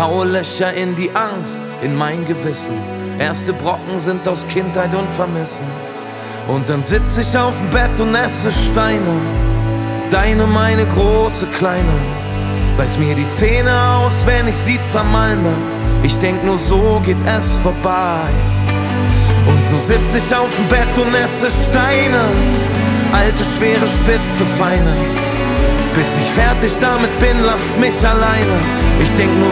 Haue Löcher in die Angst, in mein Gewissen. Erste Brocken sind aus Kindheit und Vermissen. Und dann sitz ich auf dem Bett und esse Steine. Deine, meine große Kleine. Beiß mir die Zähne aus, wenn ich sie zermalme. Ich denk nur so geht es vorbei. Und so sitz ich auf dem Bett und esse Steine. Alte, schwere, spitze, feine. Bis ich fertig damit bin, lasst mich alleine. Ich denk nur